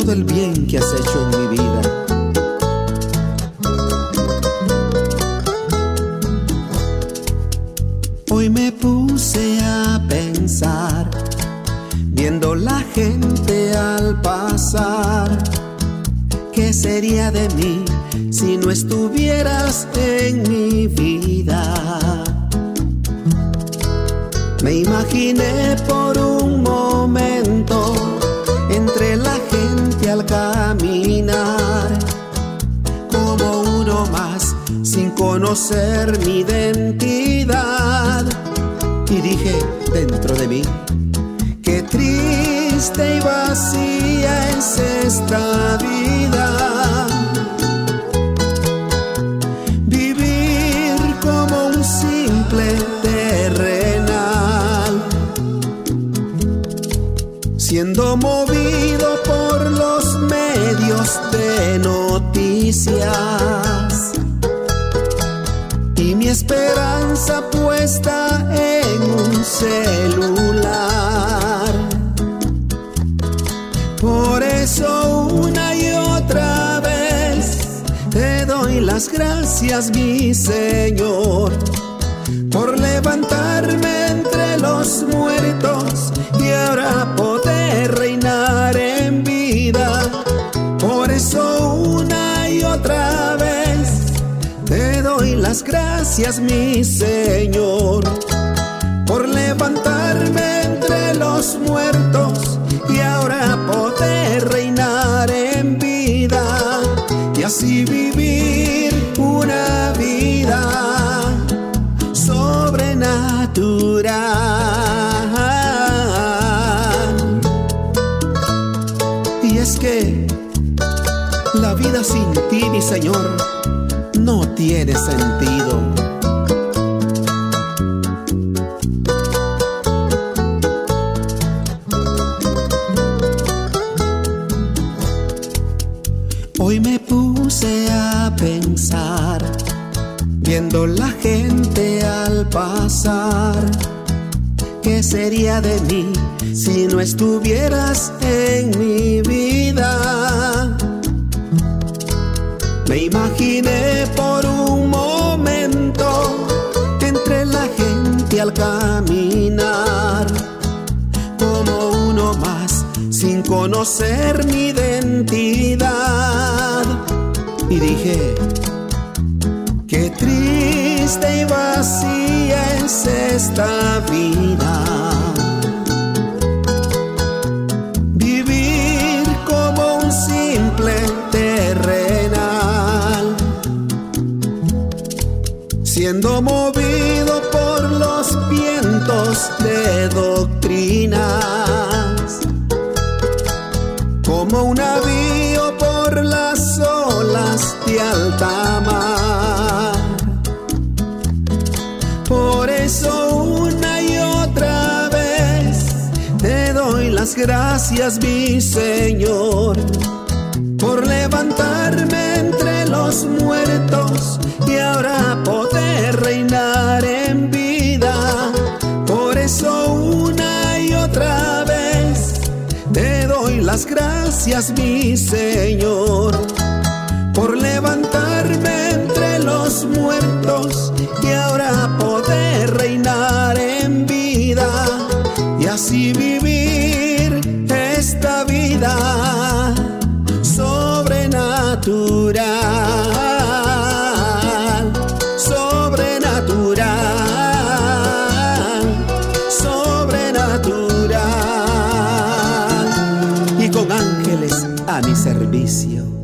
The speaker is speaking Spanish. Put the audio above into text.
todo el bien que has hecho en mi vida. Hoy me puse a pensar, viendo la gente al pasar, ¿qué sería de mí si no estuvieras en mi vida? Me imaginé por un momento entre la gente al caminar, como uno más sin conocer mi identidad. Y dije dentro de mí, qué triste y vacía es esta vida. Vivir como un simple terrenal, siendo movido por los medios de noticias, y mi esperanza puesta en un celular. Por eso una y otra vez te doy las gracias, mi Señor, por levantarme entre los muertos y ahora poder reinar en vida. Por eso una y otra vez te doy las gracias, mi Señor, por levantarme entre los muertos y ahora poder reinar en vida, y así vivir una vida sobrenatural. Y es que la vida sin ti, mi Señor, no tiene sentido. Hoy me puse a pensar, viendo la gente al pasar, ¿qué sería de mí si no estuvieras en mi vida? Me imaginé por un momento entre la gente al caminar, como uno más sin conocer mi identidad. Y dije, qué triste y vacía es esta vida. Vivir como un simple terrenal, siendo movido por los vientos de doctrinas, como un navío por las olas de alta mar. Por eso una y otra vez te doy las gracias, mi Señor, por levantarme entre los muertos y ahora poder reinar en vida. Por eso una y otra vez te doy las gracias, mi Señor, por levantarme entre los muertos y ahora poder reinar en vida, y así vivir esta vida sobrenatural, sobrenatural, sobrenatural, y con ángeles a mi servicio.